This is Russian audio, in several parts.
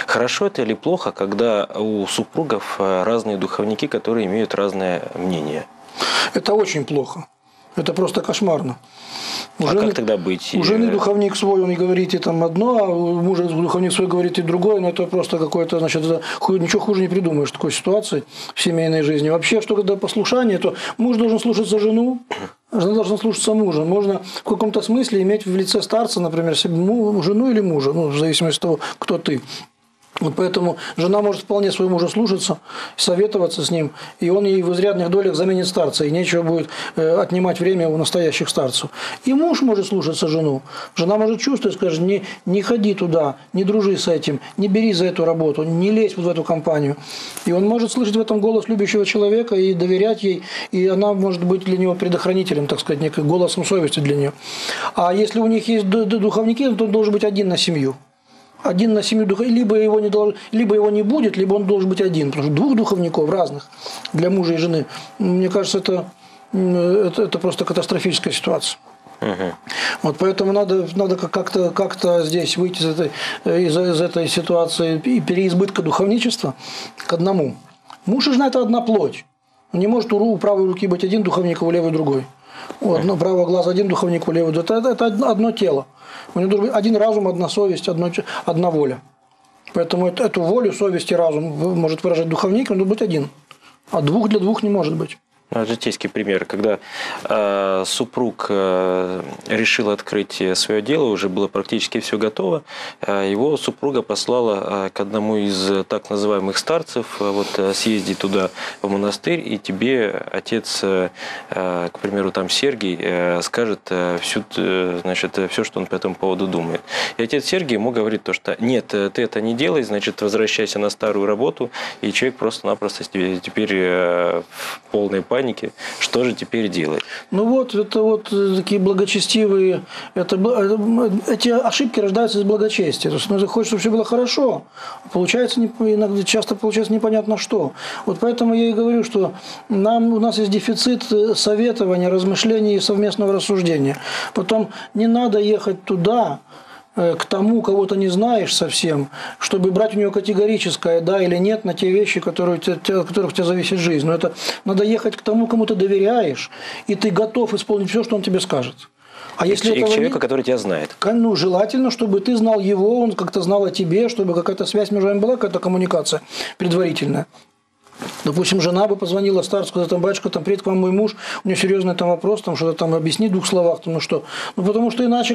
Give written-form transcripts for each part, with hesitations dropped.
Хорошо это или плохо, когда у супругов разные духовники, которые имеют разное мнение? Это очень плохо. Это просто кошмарно. Как тогда быть? У жены духовник свой, он и говорит и там одно, а у мужа духовник свой говорит и другое, но это просто какое-то, значит, это, ничего хуже не придумаешь в такой ситуации в семейной жизни. Вообще, что когда послушание, то муж должен слушаться жену, жена должна слушаться мужа. Можно в каком-то смысле иметь в лице старца, например, жену или мужа, ну, в зависимости от того, кто ты. Вот поэтому жена может вполне своего мужа слушаться, советоваться с ним, и он ей в изрядных долях заменит старца, и нечего будет отнимать время у настоящих старцев. И муж может слушаться жену. Жена может чувствовать, скажет, не ходи туда, не дружи с этим, не бери за эту работу, не лезь вот в эту компанию. И он может слышать в этом голос любящего человека и доверять ей, и она может быть для него предохранителем, так сказать, неким голосом совести для нее. А если у них есть духовники, то он должен быть один на семью. Один на семью духовников, либо его не будет, либо он должен быть один. Потому что двух духовников разных для мужа и жены, мне кажется, это просто катастрофическая ситуация. Угу. Вот поэтому надо как-то здесь выйти из этой ситуации и переизбытка духовничества к одному. Муж и жена – это одна плоть. Не может у правой руки быть один духовник, а у левой другой. У правого глаза один духовник, у левого. Это одно тело. У него должен быть один разум, одна совесть, одна воля. Поэтому эту волю, совесть и разум может выражать духовник, он должен быть один. А двух для двух не может быть. Житейский пример, когда супруг решил открыть свое дело, уже было практически все готово, его супруга послала к одному из так называемых старцев, вот съезди туда в монастырь, и тебе отец, к примеру, там Сергий, скажет все, что он по этому поводу думает. И отец Сергий ему говорит то, что нет, ты это не делай, значит, возвращайся на старую работу, и человек просто-напросто теперь в полной панике. Что же теперь делать? Ну вот, это вот такие благочестивые, эти ошибки рождаются из благочестия. То есть, хочется, чтобы все было хорошо, получается, иногда часто получается непонятно что. Вот поэтому я и говорю, что у нас есть дефицит советования, размышлений и совместного рассуждения. Потом не надо ехать туда, к тому, кого ты не знаешь совсем, чтобы брать у него категорическое да или нет на те вещи, от которых у тебя зависит жизнь. Но это надо ехать к тому, кому ты доверяешь, и ты готов исполнить все, что он тебе скажет. А если и к человеку, который тебя знает. Ну, желательно, чтобы ты знал его, он как-то знал о тебе, чтобы какая-то связь между вами была, какая-то коммуникация предварительная. Допустим, жена бы позвонила старцу, сказала, там, батюшка, там, приедет к вам мой муж, у него серьезный там вопрос, там, что-то там объясни в двух словах, там, ну что. Ну, потому что иначе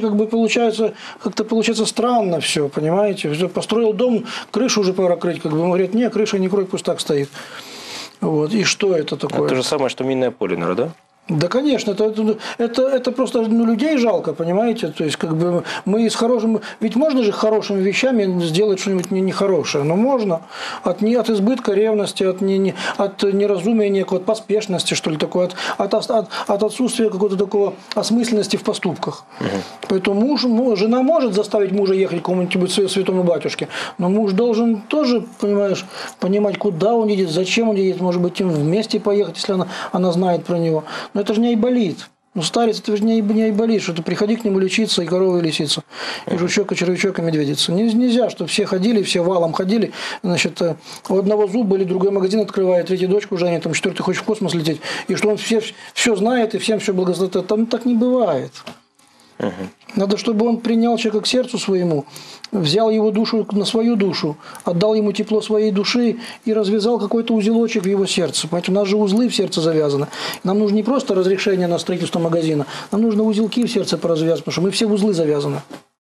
как-то получается странно все, понимаете. Построил дом, крышу уже пора крыть, как бы, он говорит, не, крыша не крой, пусть так стоит. Вот, и что это такое? Это то же самое, что минное поле, наверное, да? Да, конечно, это просто людей жалко, понимаете, то есть как бы мы с хорошим, ведь можно же хорошими вещами сделать что-нибудь нехорошее, но можно от избытка ревности, от неразумия некого, от поспешности, что ли, такой, от отсутствия какой-то такого осмысленности в поступках. Угу. Поэтому жена может заставить мужа ехать к какому-нибудь святому батюшке, но муж должен тоже, понимаешь, понимать, куда он едет, зачем он едет, может быть, им вместе поехать, если она знает про него. Но это же не айболит. Ну, старец, это же не айболит, что ты приходи к нему лечиться, и корова, и лисица, и жучок, и червячок, и медведица. Нельзя, чтобы все ходили, все валом ходили, значит, у одного зуба или другой магазин открывает, третий дочку женит, там, четвертый хочет в космос лететь, и что он все знает, и всем все благословит. Там так не бывает. Угу. Надо, чтобы он принял человека к сердцу своему, взял его душу на свою душу, отдал ему тепло своей души и развязал какой-то узелочек в его сердце. Понимаете, у нас же узлы в сердце завязаны. Нам нужно не просто разрешение на строительство магазина, нам нужно узелки в сердце поразвязать, потому что мы все в узлы завязаны.